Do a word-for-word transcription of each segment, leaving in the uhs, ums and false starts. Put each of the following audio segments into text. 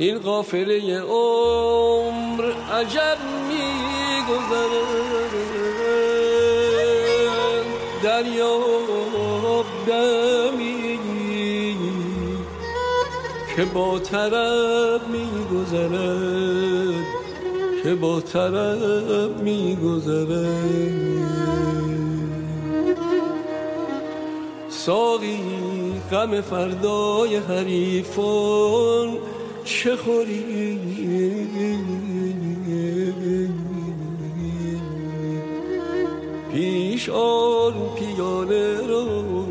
این قافله عمر عجب می‌گذرد، دریاب دمی که با طرب می‌گذرد، که با طرب می‌گذرد. ساقی غم فردای حریفان چه خوری؟ پیش آر پیاله رو،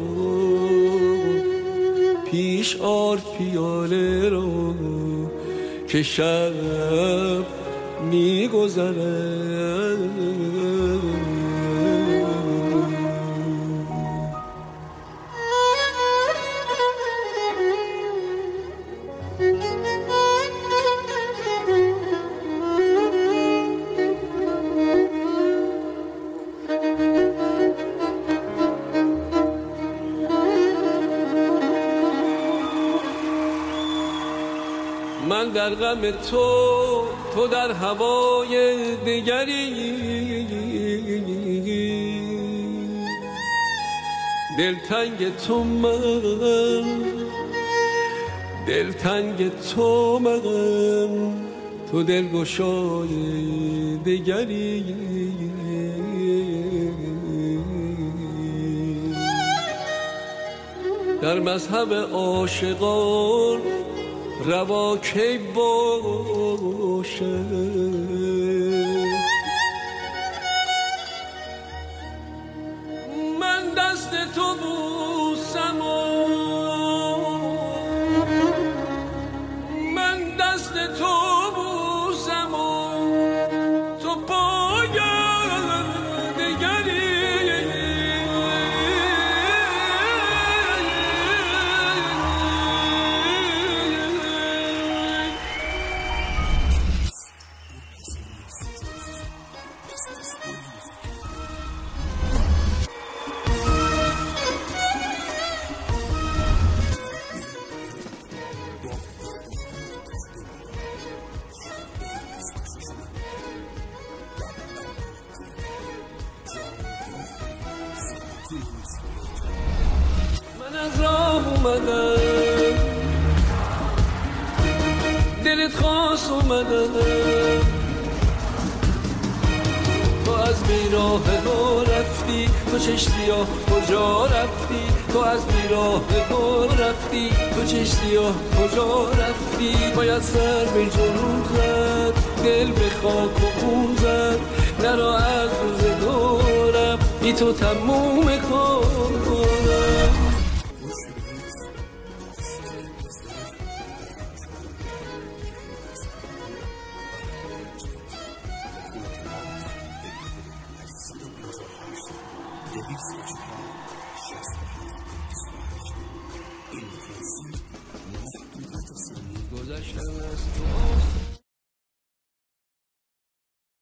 پیش آر پیاله رو که شب می‌گذرد. من در غم تو، تو در هوای دگری، دلتنگ تو من، دلتنگ تو من، تو دلگشای دگری. در مذهب عاشقان روا کی باشه، من دست تو بوسم و من دست تو بوسم و تو پای دگری. من از راه اومدم، دلت خواست اومدم، تو از بیراه ما رفتی، تو چشتیا کجا رفتی، تو از بیراه ما رفتی، تو چشتیا کجا رفتی. باید سر به جنون زد، دل به خاک و خون زد، نرا از روزگارم بی تو تموم کارم. گذشتم از تو